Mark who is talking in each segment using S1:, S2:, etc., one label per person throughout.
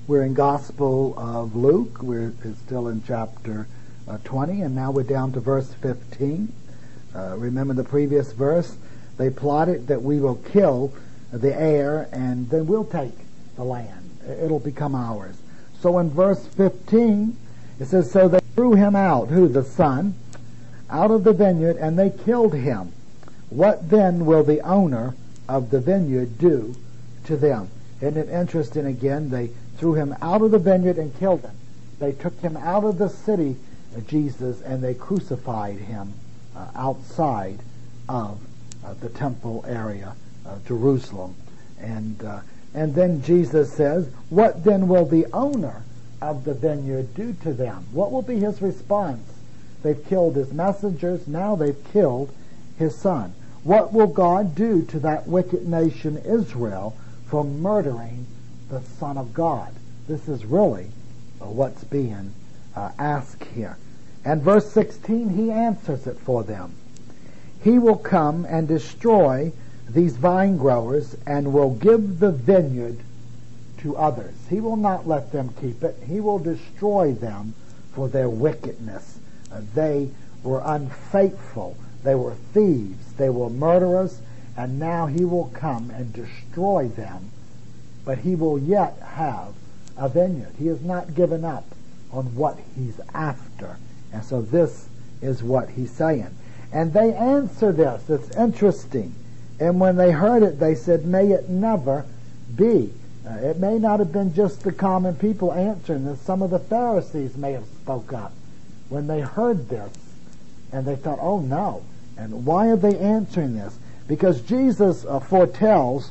S1: We're in Gospel of Luke. We're still in chapter 20, and now we're down to verse 15. Remember the previous verse? They plotted that we will kill the heir, and then we'll take the land. It'll become ours. So in verse 15, it says, so they threw him out, who? The son, out of the vineyard, and they killed him. What then will the owner of the vineyard do to them? Isn't it interesting again? They threw him out of the vineyard and killed him. They took him out of the city, Jesus, and they crucified him outside of the temple area of Jerusalem. And then Jesus says, what then will the owner of the vineyard do to them? What will be his response? They've killed his messengers, now they've killed his son. What will God do to that wicked nation Israel for murdering the Son of God? This is really what's being asked here. And verse 16, he answers it for them. He will come and destroy these vine growers and will give the vineyard to others. He will not let them keep it. He will destroy them for their wickedness. They were unfaithful. They were thieves. They were murderers. And now he will come and destroy them. But he will yet have a vineyard. He has not given up on what he's after. And so this is what he's saying. And they answer this. It's interesting. And when they heard it, they said, may it never be. It may not have been just the common people answering this. Some of the Pharisees may have spoke up when they heard this. And they thought, oh no. And why are they answering this? Because Jesus foretells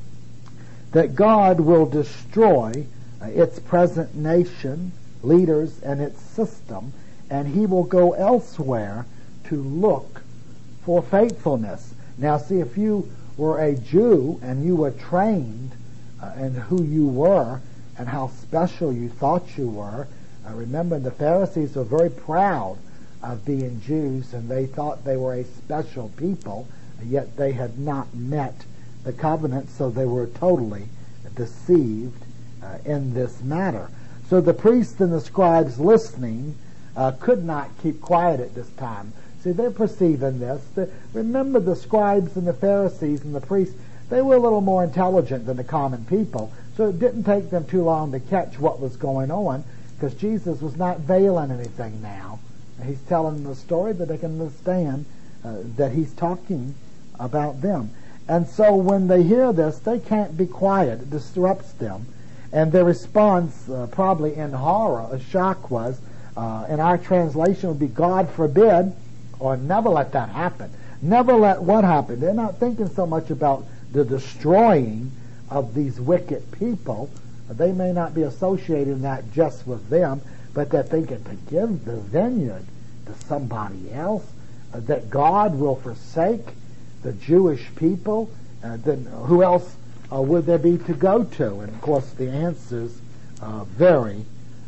S1: that God will destroy its present nation, leaders, and its system, and he will go elsewhere to look for faithfulness. Now see, if you were a Jew and you were trained in who you were and how special you thought you were, remember the Pharisees were very proud of being Jews, and they thought they were a special people, yet they had not met the covenant, so they were totally deceived in this matter. So the priests and the scribes listening could not keep quiet at this time. See, they're perceiving this. Remember, the scribes and the Pharisees and the priests, they were a little more intelligent than the common people, so it didn't take them too long to catch what was going on, because Jesus was not veiling anything now. He's telling them a story that they can understand that he's talking about them. And so when they hear this, they can't be quiet. It disrupts them. And their response, probably in horror, a shock was, in our translation would be, God forbid, or never let that happen. Never let what happen? They're not thinking so much about the destroying of these wicked people. They may not be associating that just with them, but they're thinking to give the vineyard to somebody else, that God will forsake the Jewish people, then who else would there be to go to? And of course the answer's very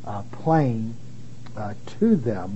S1: plain to them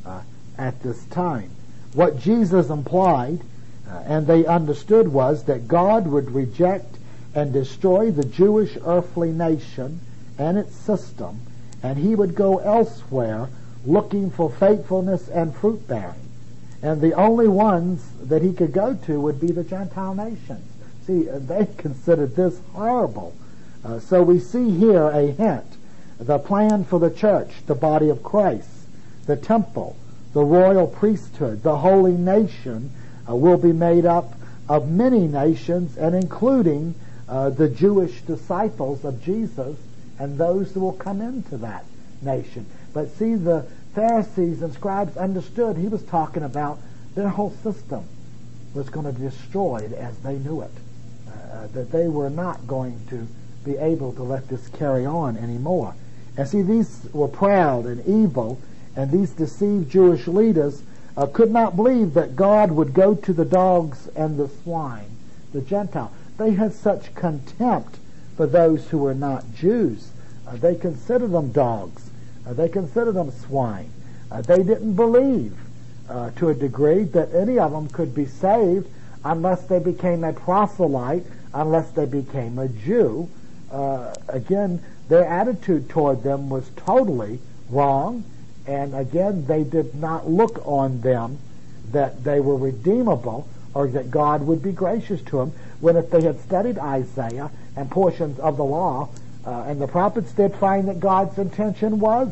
S1: at this time. What Jesus implied, and they understood, was that God would reject and destroy the Jewish earthly nation and its system, and he would go elsewhere looking for faithfulness and fruit bearing. And the only ones that he could go to would be the Gentile nations. See, they considered this horrible. So we see here a hint. The plan for the church, the body of Christ, the temple, the royal priesthood, the holy nation will be made up of many nations, and including the Jewish disciples of Jesus and those who will come into that nation. But see, the Pharisees and scribes understood he was talking about their whole system was going to be destroyed as they knew it. That they were not going to be able to let this carry on anymore. And see, these were proud and evil, and these deceived Jewish leaders could not believe that God would go to the dogs and the swine, the Gentile. They had such contempt for those who were not Jews. They considered them dogs. They considered them swine. They didn't believe to a degree that any of them could be saved unless they became a proselyte, unless they became a Jew. Again, their attitude toward them was totally wrong, and again, they did not look on them that they were redeemable or that God would be gracious to them, when if they had studied Isaiah and portions of the law and the prophets, they'd find that God's intention was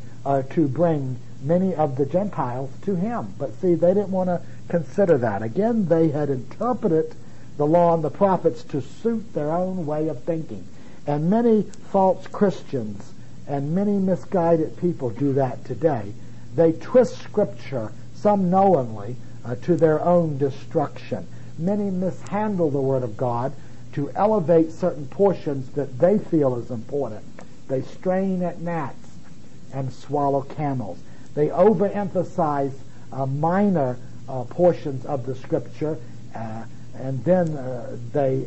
S1: to bring many of the Gentiles to him. But see, they didn't want to consider that. Again, they had interpreted the law and the prophets to suit their own way of thinking. And many false Christians and many misguided people do that today. They twist Scripture, some knowingly, to their own destruction. Many mishandle the Word of God to elevate certain portions that they feel is important. They strain at gnats and swallow camels. They overemphasize minor portions of the Scripture, and then they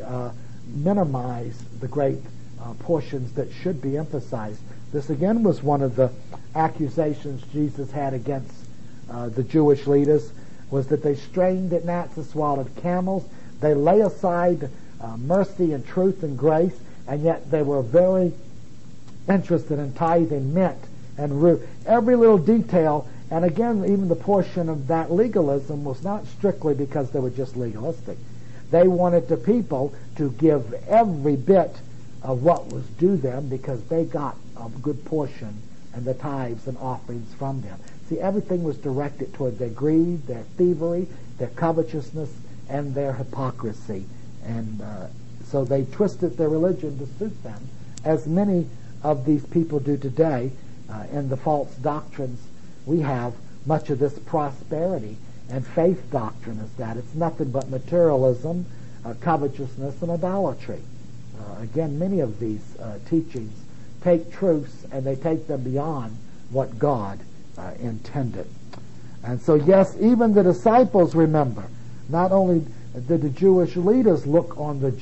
S1: minimize the great portions that should be emphasized. This again was one of the accusations Jesus had against the Jewish leaders, was that they strained at gnats and swallowed camels. They lay aside mercy and truth and grace, and yet they were very interested in tithing mint and root. Every little detail, and again, even the portion of that legalism was not strictly because they were just legalistic. They wanted the people to give every bit of what was due them because they got a good portion and the tithes and offerings from them. See, everything was directed toward their greed, their thievery, their covetousness, and their hypocrisy. And so they twisted their religion to suit them, as many of these people do today. In the false doctrines we have, much of this prosperity and faith doctrine is that. It's nothing but materialism, covetousness, and idolatry. Again, many of these teachings take truths and they take them beyond what God intended. And so, yes, even the disciples remember, not only did the Jewish leaders look on the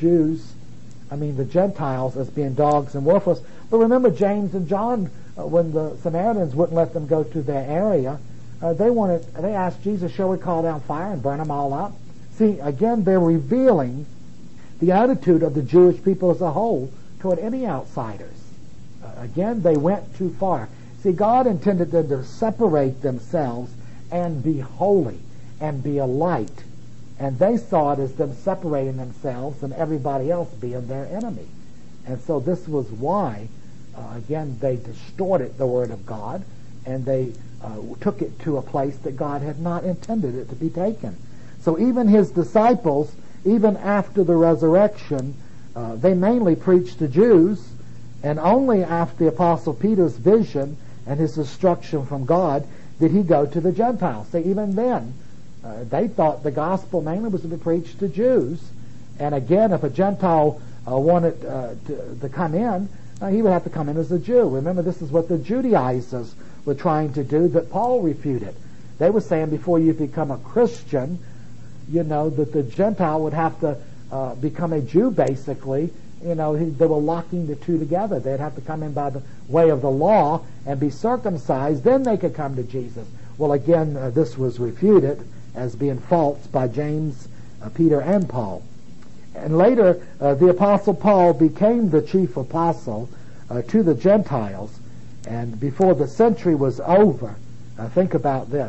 S1: the Gentiles, as being dogs and worthless, but remember James and John, when the Samaritans wouldn't let them go to their area, they asked Jesus, shall we call down fire and burn them all up? See, again, they're revealing the attitude of the Jewish people as a whole toward any outsiders. Again, they went too far. See, God intended them to separate themselves and be holy and be a light. And they saw it as them separating themselves and everybody else being their enemy. And so this was why, again, they distorted the Word of God, and they took it to a place that God had not intended it to be taken. So even his disciples, even after the resurrection, they mainly preached to Jews, and only after the Apostle Peter's vision and his instruction from God did he go to the Gentiles. So even then, they thought the gospel mainly was to be preached to Jews. And again, if a Gentile wanted to come in, he would have to come in as a Jew. Remember, this is what the Judaizers were trying to do that Paul refuted. They were saying before you become a Christian, that the Gentile would have to become a Jew, basically. They were locking the two together. They'd have to come in by the way of the law and be circumcised. Then they could come to Jesus. Well, again, this was refuted as being false by James, Peter, and Paul. And later, the Apostle Paul became the chief apostle to the Gentiles. And before the century was over, think about this.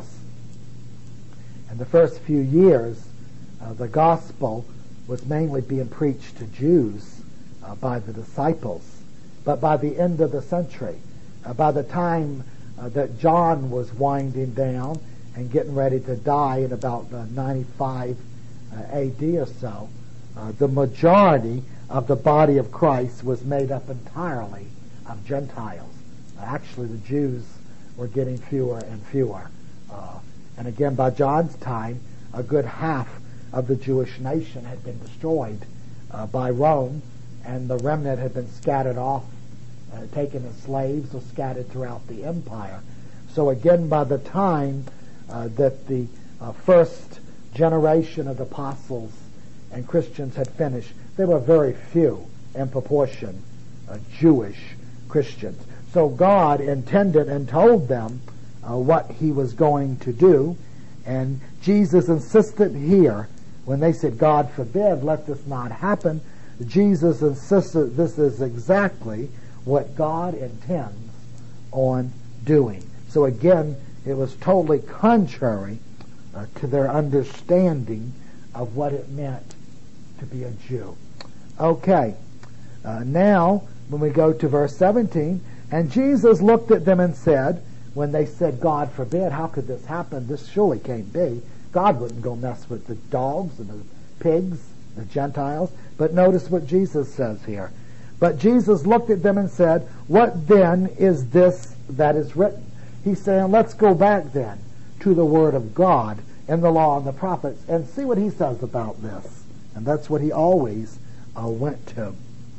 S1: In the first few years, the gospel was mainly being preached to Jews by the disciples. But by the end of the century, by the time that John was winding down and getting ready to die in about 95 AD or so, the majority of the body of Christ was made up entirely of Gentiles. Actually, the Jews were getting fewer and fewer. And again, by John's time, a good half of the Jewish nation had been destroyed by Rome, and the remnant had been scattered off, taken as slaves or scattered throughout the empire. So again, by the time that the first generation of apostles and Christians had finished, there were very few in proportion Jewish Christians. So God intended and told them what he was going to do, and Jesus insisted here, when they said, God forbid, let this not happen, Jesus insisted this is exactly what God intends on doing. So again, it was totally contrary to their understanding of what it meant to be a Jew. Okay, now when we go to verse 17, and Jesus looked at them and said, when they said, God forbid, how could this happen? This surely can't be. God wouldn't go mess with the dogs and the pigs, the Gentiles. But notice what Jesus says here. But Jesus looked at them and said, what then is this that is written? He's saying, let's go back then to the Word of God and the law and the prophets and see what he says about this. And that's what he always went to.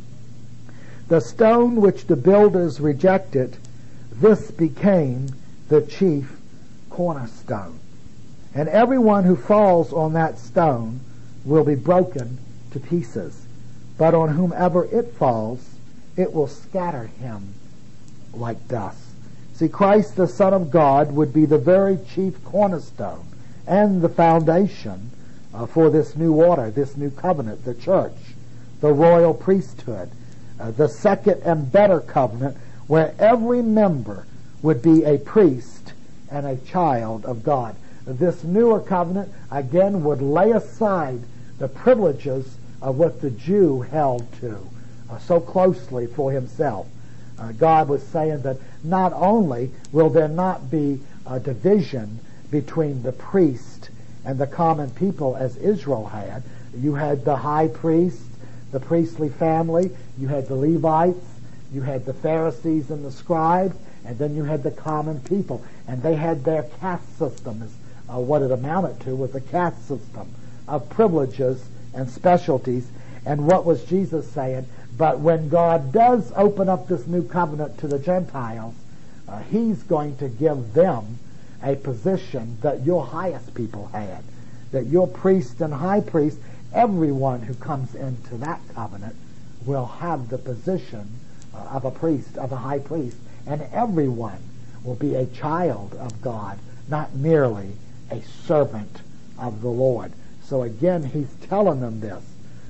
S1: The stone which the builders rejected, this became the chief cornerstone. And everyone who falls on that stone will be broken to pieces. But on whomever it falls, it will scatter him like dust. See, Christ, the Son of God, would be the very chief cornerstone and the foundation for this new order, this new covenant, the church, the royal priesthood, the second and better covenant, where every member would be a priest and a child of God. This newer covenant, again, would lay aside the privileges of what the Jew held to so closely for himself. God was saying that not only will there not be a division between the priest and the common people as Israel had. You had the high priest, the priestly family, you had the Levites, you had the Pharisees and the scribes, and then you had the common people. And they had their caste system, is what it amounted to, was a caste system of privileges and specialties. And what was Jesus saying? But when God does open up this new covenant to the Gentiles, he's going to give them a position that your highest people had, that your priest and high priest, everyone who comes into that covenant will have the position of a priest, of a high priest, and everyone will be a child of God, not merely a servant of the Lord. So again, he's telling them this.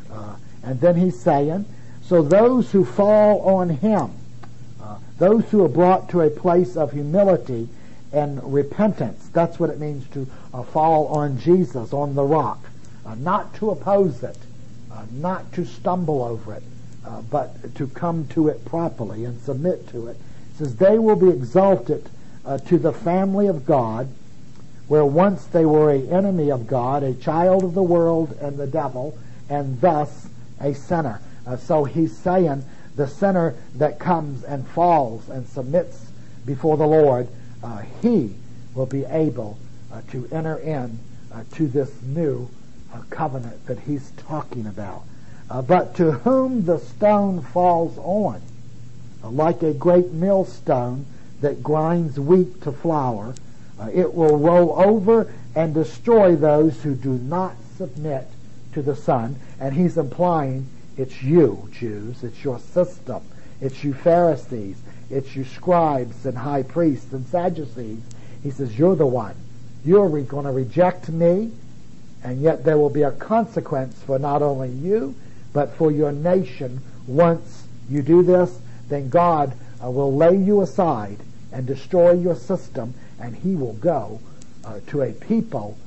S1: And then he's saying, so those who fall on him, those who are brought to a place of humility and repentance, that's what it means to fall on Jesus, on the rock, not to oppose it, not to stumble over it, but to come to it properly and submit to it. It says they will be exalted to the family of God, where once they were an enemy of God, a child of the world and the devil, and thus a sinner. So he's saying the sinner that comes and falls and submits before the Lord, he will be able to enter in to this new covenant that he's talking about. But to whom the stone falls on, like a great millstone that grinds wheat to flour, it will roll over and destroy those who do not submit to the Son. And he's implying it's you, Jews, it's your system, it's you Pharisees, it's you scribes and high priests and Sadducees. He says, you're the one. You're going to reject me, and yet there will be a consequence for not only you, but for your nation. Once you do this, then God will lay you aside and destroy your system, and he will go to a people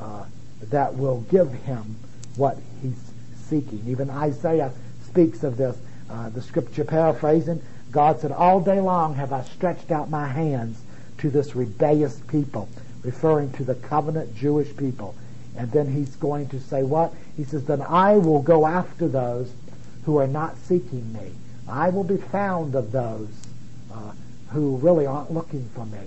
S1: that will give him what he's seeking. Even Isaiah speaks of this. The scripture paraphrasing, God said, all day long have I stretched out my hands to this rebellious people, referring to the covenant Jewish people. And then he's going to say what? He says, then I will go after those who are not seeking me. I will be found of those who really aren't looking for me.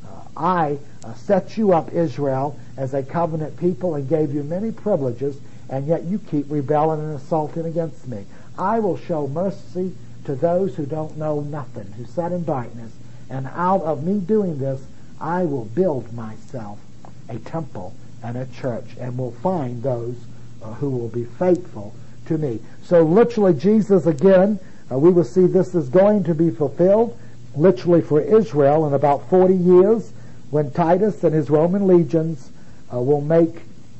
S1: I set you up, Israel, as a covenant people and gave you many privileges, and yet you keep rebelling and assaulting against me. I will show mercy to those who don't know nothing, who sat in darkness, and out of me doing this, I will build myself a temple and a church, and will find those who will be faithful to me. So literally, Jesus, again, we will see this is going to be fulfilled literally for Israel in about 40 years, when Titus and his Roman legions will make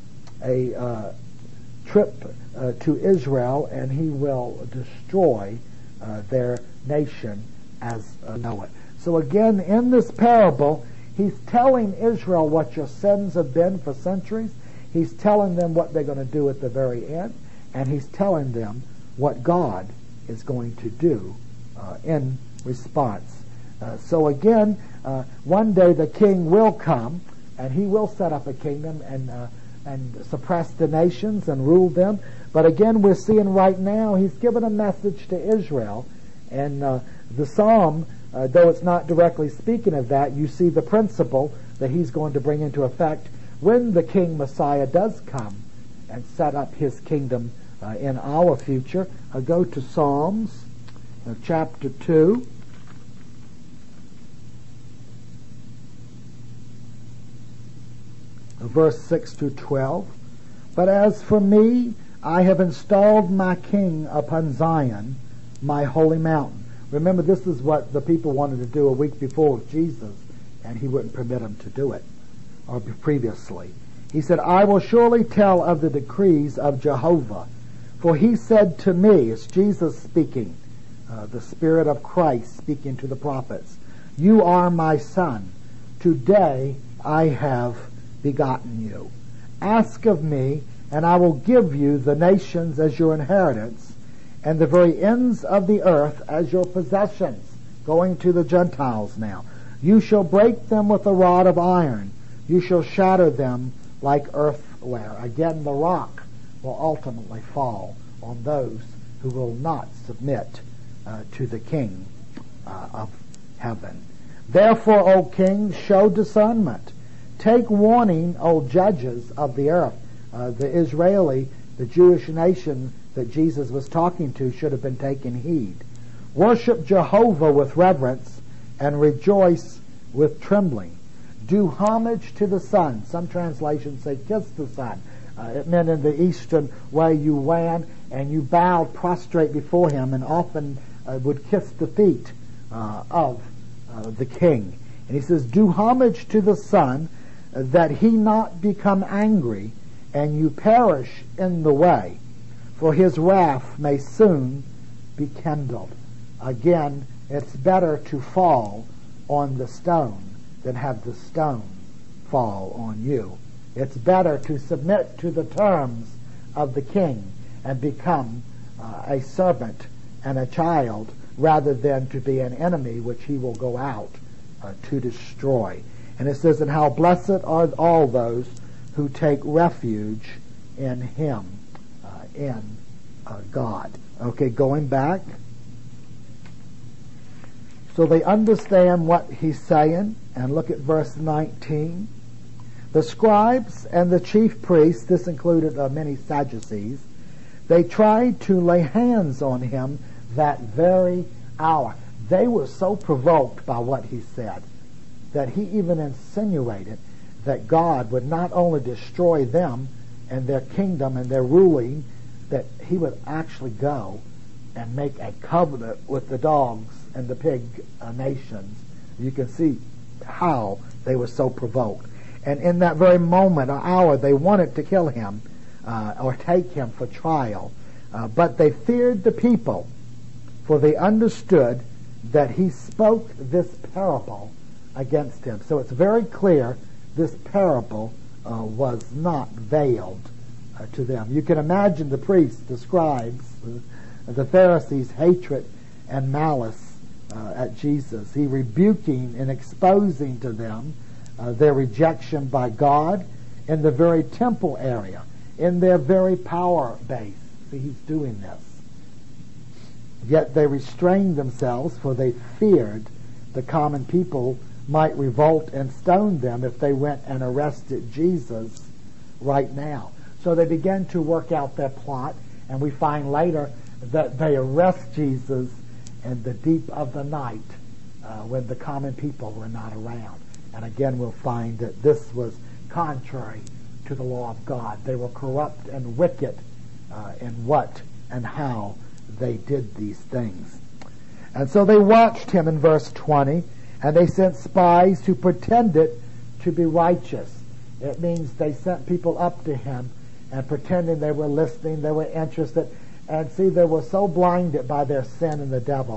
S1: a trip to Israel, and he will destroy their nation as Noah. So again, in this parable, he's telling Israel what your sins have been for centuries. He's telling them what they're going to do at the very end. And he's telling them what God is going to do in response. So again, one day the king will come, and he will set up a kingdom and suppress the nations and rule them. But again, we're seeing right now he's given a message to Israel. And the psalm, though it's not directly speaking of that, you see the principle that he's going to bring into effect when the King Messiah does come and set up his kingdom in our future. Go to Psalms chapter 2. Verse 6 to 12. But as for me, I have installed my king upon Zion, my holy mountain. Remember, this is what the people wanted to do a week before with Jesus, and he wouldn't permit them to do it, or previously. He said, I will surely tell of the decrees of Jehovah. For he said to me, it's Jesus speaking, the Spirit of Christ speaking to the prophets, you are my son. Today I have begotten you. Ask of me, and I will give you the nations as your inheritance, and the very ends of the earth as your possessions. Going to the Gentiles now. You shall break them with a rod of iron. You shall shatter them like earthware. Again, the rock will ultimately fall on those who will not submit to the King of heaven. Therefore, O kings, show discernment. Take warning, O judges of the earth. The Jewish nation that Jesus was talking to should have been taking heed. Worship Jehovah with reverence and rejoice with trembling. Do homage to the Son. Some translations say kiss the Son. It meant in the Eastern way you ran and you bowed prostrate before him and often would kiss the feet of the king. And he says, do homage to the Son, that he not become angry and you perish in the way, for his wrath may soon be kindled. Again, it's better to fall on the stone than have the stone fall on you. It's better to submit to the terms of the king and become a servant and a child rather than to be an enemy which he will go out to destroy. And it says, and how blessed are all those who take refuge in him, in God. Okay, going back. So they understand what he's saying, and look at verse 19. The scribes and the chief priests, this included many Sadducees, they tried to lay hands on him that very hour. They were so provoked by what he said that he even insinuated that God would not only destroy them and their kingdom and their ruling, that he would actually go and make a covenant with the dogs and the pig nations. You can see how they were so provoked. And in that very moment or hour, they wanted to kill him or take him for trial. But they feared the people, for they understood that he spoke this parable against him. So it's very clear this parable was not veiled to them. You can imagine the priests, the scribes, the Pharisees' hatred and malice at Jesus. He rebuking and exposing to them their rejection by God in the very temple area, in their very power base. See, he's doing this. Yet they restrained themselves, for they feared the common people might revolt and stone them if they went and arrested Jesus right now. So they began to work out their plot, and we find later that they arrest Jesus in the deep of the night when the common people were not around. And again, we'll find that this was contrary to the law of God. They were corrupt and wicked in what and how they did these things. And so they watched him in verse 20, and they sent spies who pretended to be righteous. It means they sent people up to him and pretending they were listening, they were interested. And see, they were so blinded by their sin and the devil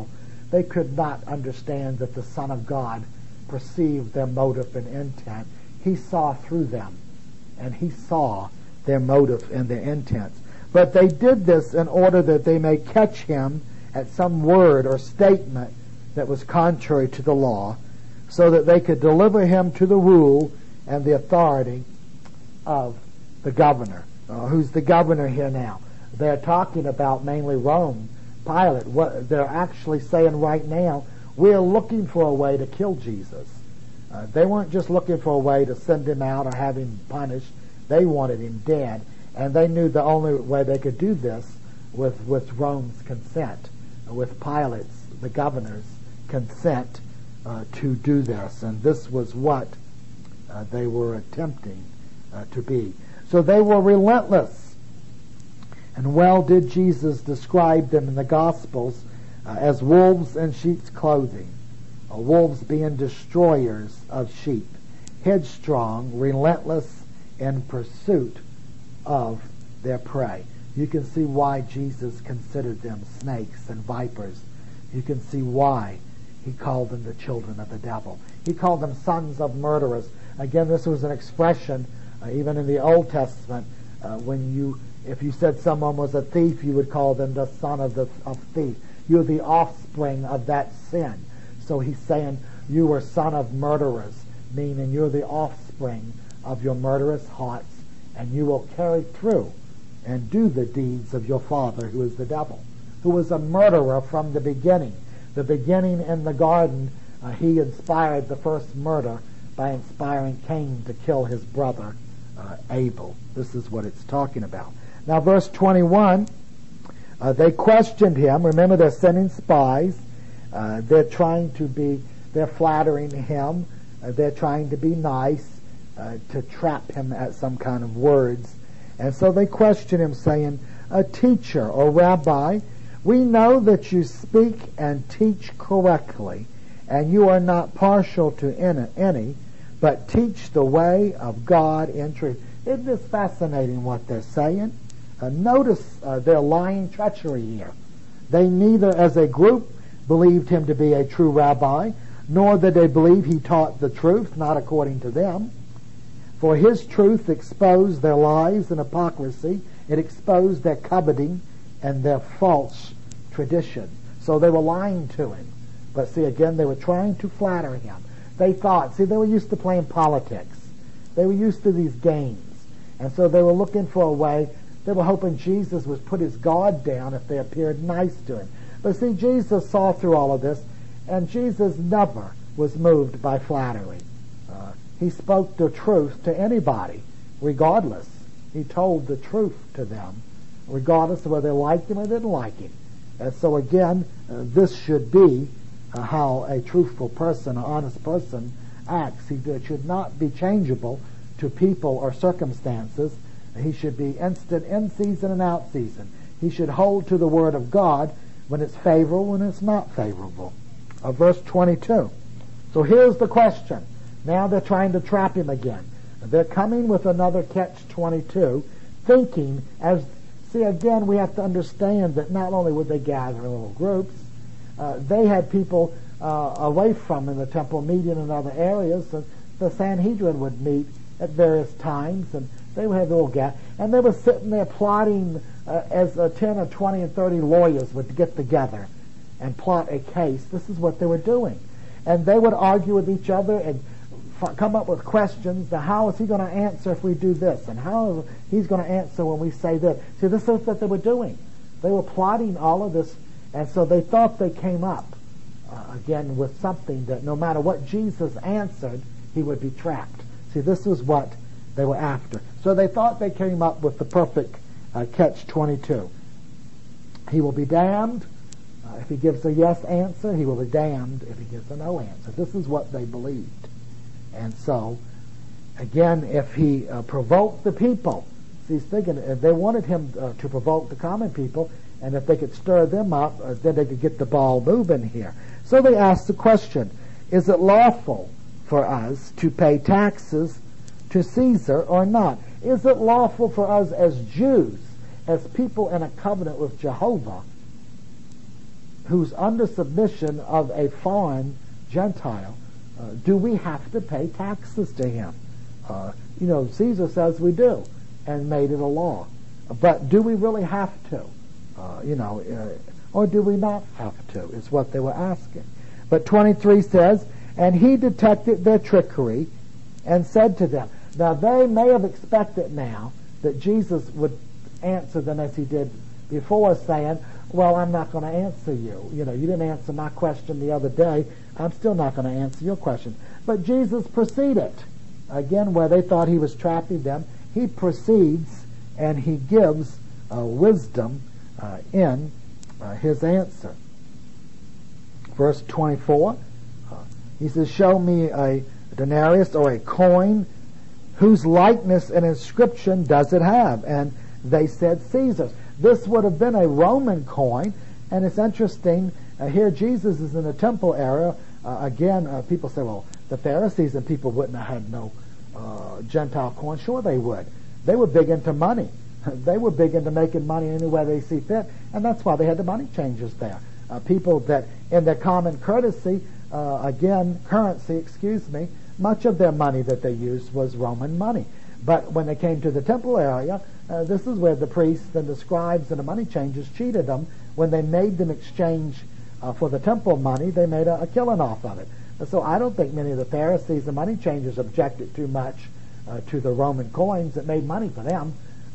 S1: They could not understand that the Son of God perceived their motive and intent. He saw through them, and he saw their motive and their intents. But they did this in order that they may catch him at some word or statement that was contrary to the law, so that they could deliver him to the rule and the authority of the governor. Who's the governor here now? They're talking about mainly Rome, Pilate. What they're actually saying right now, we're looking for a way to kill Jesus. They weren't just looking for a way to send him out or have him punished. They wanted him dead, and they knew the only way they could do this with Rome's consent, with Pilate's, the governor's consent to do this. And this was what they were attempting to be. So they were relentless. And well did Jesus describe them in the Gospels as wolves in sheep's clothing. Wolves being destroyers of sheep, headstrong, relentless in pursuit of their prey. You can see why Jesus considered them snakes and vipers. You can see why he called them the children of the devil. He called them sons of murderers. Again, this was an expression even in the Old Testament. If you said someone was a thief, you would call them the son of thief. You're the offspring of that sin. So he's saying you were son of murderers, meaning you're the offspring of your murderous hearts, and you will carry through and do the deeds of your father, who is the devil, who was a murderer from the beginning. The beginning in the garden, he inspired the first murder by inspiring Cain to kill his brother Abel. This is what it's talking about. Now, verse 21, they questioned him. Remember, they're sending spies. They're flattering him. They're trying to be nice, to trap him at some kind of words. And so they question him, saying, "Teacher or Rabbi, we know that you speak and teach correctly, and you are not partial to any, but teach the way of God in truth." Isn't this fascinating what they're saying? Notice their lying treachery here. They neither as a group believed him to be a true rabbi, nor did they believe he taught the truth, not according to them. For his truth exposed their lies and hypocrisy. It exposed their coveting and their false tradition. So they were lying to him. But see, again, they were trying to flatter him. They were used to playing politics. They were used to these games. And so they were looking for a way. They were hoping Jesus would put his guard down if they appeared nice to him. But see, Jesus saw through all of this, and Jesus never was moved by flattery. He spoke the truth to anybody, regardless. He told the truth to them, regardless of whether they liked him or didn't like him. And so again, this should be how a truthful person, an honest person, acts. He should not be changeable to people or circumstances. He should be instant in season and out season. He should hold to the word of God when it's favorable, when it's not favorable. Verse 22. So here's the question. Now they're trying to trap him again. They're coming with another catch-22, thinking again, we have to understand that not only would they gather in little groups, they had people away from in the temple meeting in other areas. So the Sanhedrin would meet at various times, and they would have little gather, and they were sitting there plotting as 10 or 20 and 30 lawyers would get together and plot a case. This is what they were doing. And they would argue with each other and come up with questions. Now, how is he going to answer if we do this? And how he's going to answer when we say this? See, this is what they were doing. They were plotting all of this, and so they thought they came up, again, with something that no matter what Jesus answered, he would be trapped. See, this was what they were after. So they thought they came up with the perfect catch-22. He will be damned. If he gives a yes answer, he will be damned if he gives a no answer. This is what they believed. And so, again, if he provoked the people, see, he's thinking if they wanted him to provoke the common people, and if they could stir them up, then they could get the ball moving here. So they asked the question, is it lawful for us to pay taxes to Caesar or not? Is it lawful for us as Jews, as people in a covenant with Jehovah, who's under submission of a foreign Gentile, do we have to pay taxes to him? Caesar says we do, and made it a law. But do we really have to? Or do we not have to, is what they were asking. But 23 says, and he detected their trickery and said to them. Now they may have expected now that Jesus would answer them as he did before, saying, well, I'm not going to answer you. You didn't answer my question the other day. I'm still not going to answer your question. But Jesus proceeded. Again, where they thought he was trapping them, he proceeds and he gives wisdom in his answer. Verse 24, he says, show me a denarius or a coin, whose likeness and inscription does it have? And they said Caesar's. This would have been a Roman coin, and it's interesting, here Jesus is in the temple area. People say, well, the Pharisees and people wouldn't have had no Gentile coin. Sure they would. They were big into money. They were big into making money any way they see fit, and that's why they had the money changers there. People that in their common currency, much of their money that they used was Roman money. But when they came to the temple area, this is where the priests and the scribes and the money changers cheated them. When they made them exchange for the temple money, they made a killing off of it. So I don't think many of the Pharisees and money changers objected too much to the Roman coins that made money for them,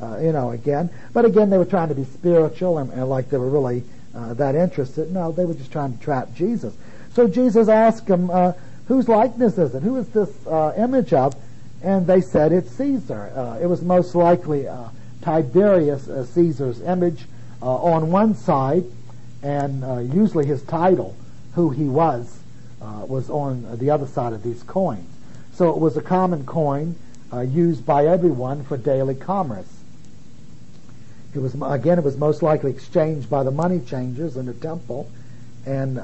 S1: But again, they were trying to be spiritual and like they were really that interested. No, they were just trying to trap Jesus. So Jesus asked them, whose likeness is it? Who is this image of? And they said it's Caesar. It was most likely Tiberius Caesar's image on one side, and usually his title, who he was on the other side of these coins. So it was a common coin used by everyone for daily commerce. It was most likely exchanged by the money changers in the temple, and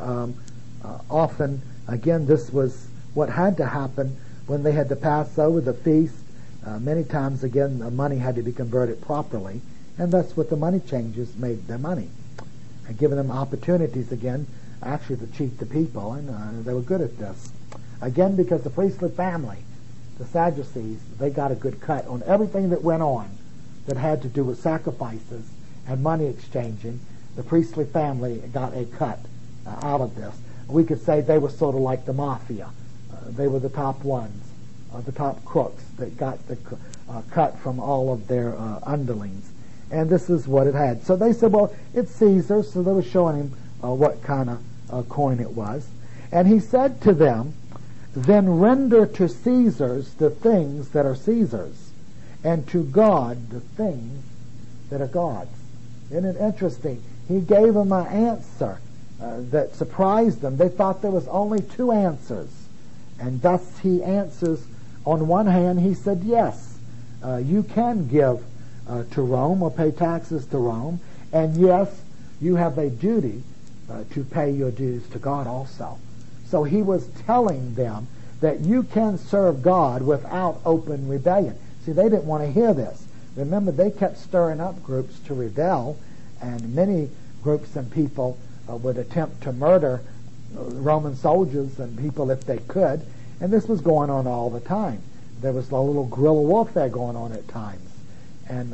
S1: often, again, this was what had to happen when they had to pass over the feast. Many times, again, the money had to be converted properly, and that's what the money changers made their money, and giving them opportunities again, actually to cheat the people, and they were good at this. Again, because the priestly family, the Sadducees, they got a good cut on everything that went on that had to do with sacrifices and money exchanging. The priestly family got a cut out of this. We could say they were sort of like the mafia. They were the top ones, the top crooks that got the cut from all of their underlings. And this is what it had. So they said, well, it's Caesar. So they were showing him what kind of coin it was. And he said to them, then render to Caesar's the things that are Caesar's, and to God the things that are God's. Isn't it interesting? He gave them an answer that surprised them. They thought there was only two answers. And thus he answers, on one hand, he said, yes, you can give to Rome or pay taxes to Rome. And yes, you have a duty to pay your dues to God also. So he was telling them that you can serve God without open rebellion. See, they didn't want to hear this. Remember, they kept stirring up groups to rebel, and many groups and people would attempt to murder Roman soldiers and people if they could, and this was going on all the time. There was a little guerrilla warfare going on at times, and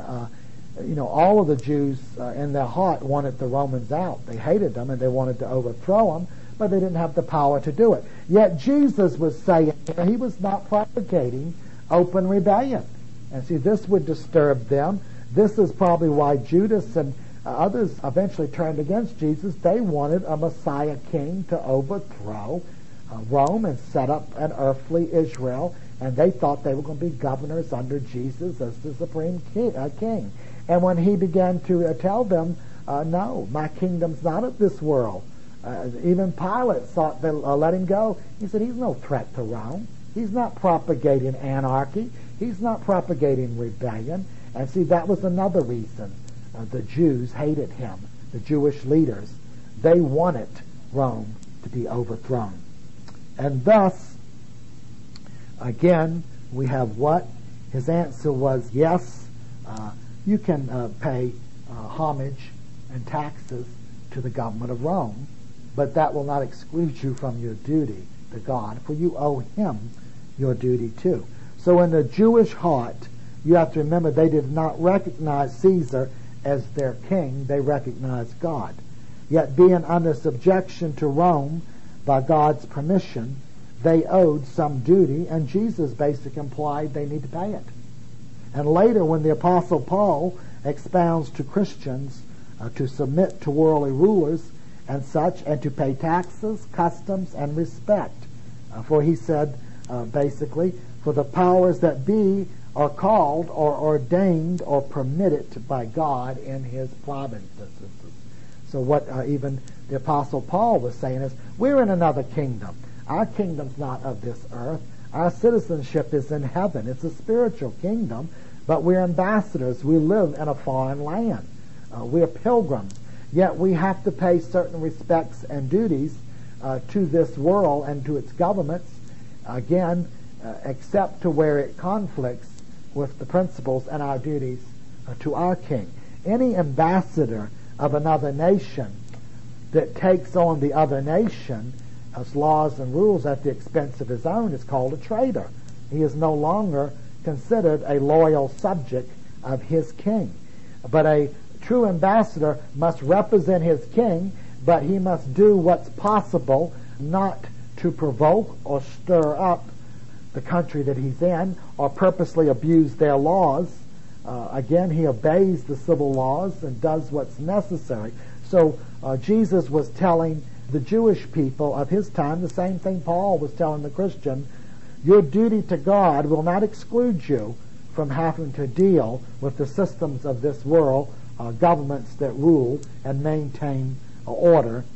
S1: all of the Jews in their heart wanted the Romans out. They hated them and they wanted to overthrow them, but they didn't have the power to do it. Yet Jesus was saying he was not propagating open rebellion. And see, this would disturb them. This is probably why Judas and others eventually turned against Jesus. They wanted a Messiah king to overthrow Rome and set up an earthly Israel, and they thought they were going to be governors under Jesus as the supreme king. And when he began to tell them, no, my kingdom's not of this world. Even Pilate thought they'll let him go. He said, he's no threat to Rome. He's not propagating anarchy. He's not propagating rebellion. And see, that was another reason the Jews hated him, the Jewish leaders. They wanted Rome to be overthrown. And thus, again, we have what? His answer was, yes, you can pay homage and taxes to the government of Rome, but that will not exclude you from your duty to God, for you owe him your duty too. So in the Jewish heart, you have to remember they did not recognize Caesar as their king. They recognized God. Yet being under subjection to Rome by God's permission, they owed some duty, and Jesus basically implied they need to pay it. And later, when the Apostle Paul expounds to Christians to submit to worldly rulers and such, and to pay taxes, customs, and respect, for he said, basically, for the powers that be are called or ordained or permitted by God in his provinces. So what even the Apostle Paul was saying is, we're in another kingdom. Our kingdom's not of this earth. Our citizenship is in heaven. It's a spiritual kingdom, but we're ambassadors. We live in a foreign land. We're pilgrims. Yet we have to pay certain respects and duties to this world and to its governments, again, except to where it conflicts with the principles and our duties to our king. Any ambassador of another nation that takes on the other nation as laws and rules at the expense of his own is called a traitor. He is no longer considered a loyal subject of his king. But a true ambassador must represent his king, but he must do what's possible not to provoke or stir up the country that he's in or purposely abuse their laws. Again, he obeys the civil laws and does what's necessary. So Jesus was telling the Jewish people of his time the same thing Paul was telling the Christian. Your duty to God will not exclude you from having to deal with the systems of this world, governments that rule and maintain order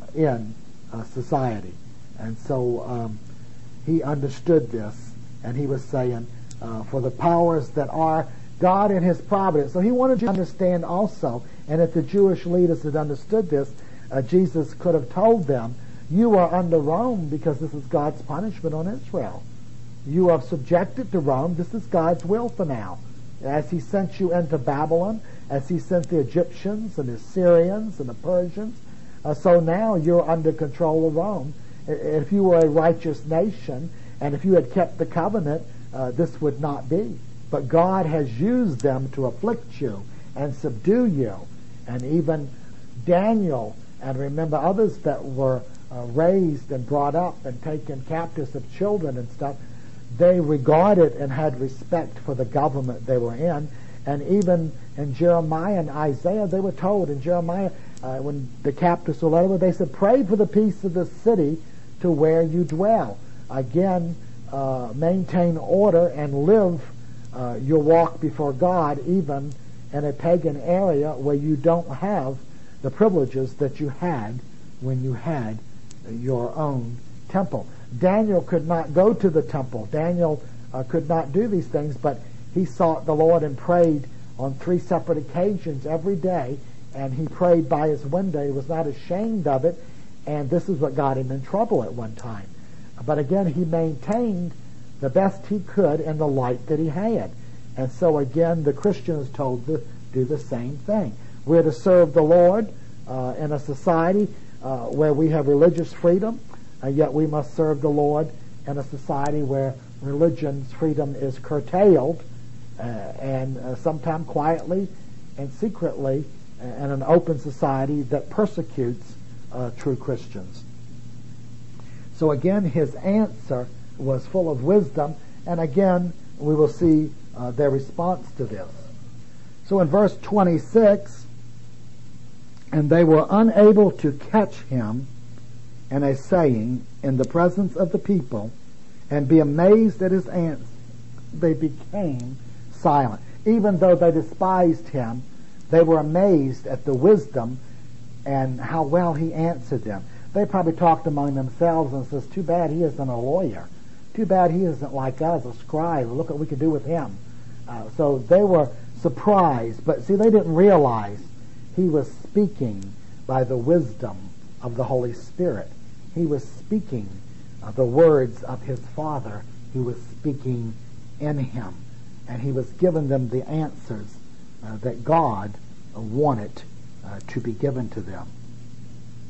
S1: in society. And so he understood this, and he was saying, for the powers that are God in his providence. So he wanted you to understand also, and if the Jewish leaders had understood this, Jesus could have told them, you are under Rome because this is God's punishment on Israel. You are subjected to Rome. This is God's will for now. As he sent you into Babylon, as he sent the Egyptians and the Syrians and the Persians, so now you're under control of Rome. If you were a righteous nation, and if you had kept the covenant, this would not be. But God has used them to afflict you and subdue you. And even Daniel, and remember others that were raised and brought up and taken captives of children and stuff, they regarded and had respect for the government they were in. And even in Jeremiah and Isaiah, they were told in Jeremiah, when the captives were let away, they said, pray for the peace of the city to where you dwell. Again, maintain order and live your walk before God, even in a pagan area where you don't have the privileges that you had when you had your own temple. Daniel could not go to the temple. Daniel could not do these things, but he sought the Lord and prayed on 3 separate occasions every day, and he prayed by his window. He was not ashamed of it, and this is what got him in trouble at one time. But again, he maintained the best he could in the light that he had. And so again, the Christian is told to do the same thing. We're to serve the Lord in a society where we have religious freedom, yet we must serve the Lord in a society where religion's freedom is curtailed, and sometimes quietly and secretly, in an open society that persecutes true Christians. So again, his answer was full of wisdom, and again, we will see their response to this. So in verse 26, and they were unable to catch him in a saying in the presence of the people, and be amazed at his answer, they became silent. Even though they despised him, they were amazed at the wisdom and how well he answered them. They probably talked among themselves and says, too bad he isn't a lawyer. Too bad he isn't like us, a scribe. Look what we could do with him. So they were surprised, but see, they didn't realize he was speaking by the wisdom of the Holy Spirit. He was speaking the words of his Father. He was speaking in him, and he was giving them the answers that God wanted to be given to them.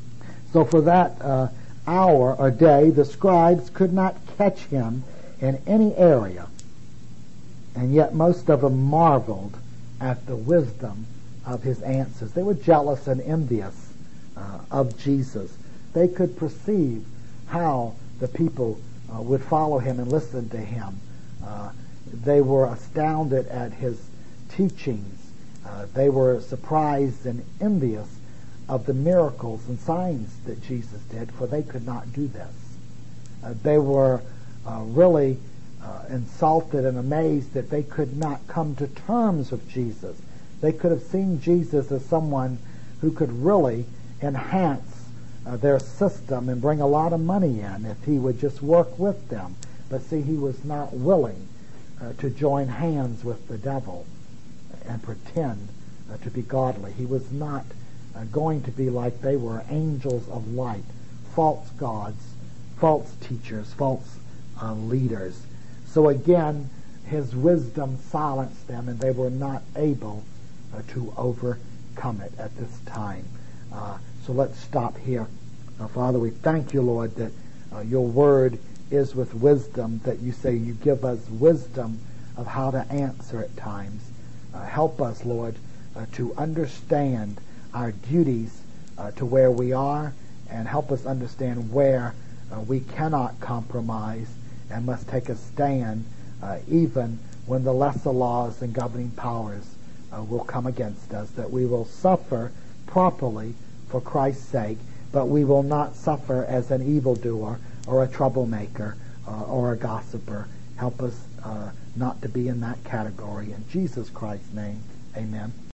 S1: So for that hour or day, the scribes could not catch him in any area. And yet most of them marveled at the wisdom of his answers. They were jealous and envious of Jesus. They could perceive how the people would follow him and listen to him. They were astounded at his teachings. They were surprised and envious of the miracles and signs that Jesus did, for they could not do this. They were really insulted and amazed that they could not come to terms with Jesus. They could have seen Jesus as someone who could really enhance their system and bring a lot of money in if he would just work with them. But see, he was not willing to join hands with the devil and pretend to be godly. He was not going to be like they were, angels of light, false gods, false teachers, false leaders. So again, his wisdom silenced them, and they were not able to overcome it at this time. So let's stop here. Father, we thank you, Lord, that your word is with wisdom, that you say you give us wisdom of how to answer at times. Help us, Lord, to understand our duties to where we are, and help us understand where we cannot compromise and must take a stand even when the lesser laws and governing powers will come against us, that we will suffer properly for Christ's sake, but we will not suffer as an evildoer or a troublemaker or a gossiper. Help us not to be in that category. In Jesus Christ's name, amen.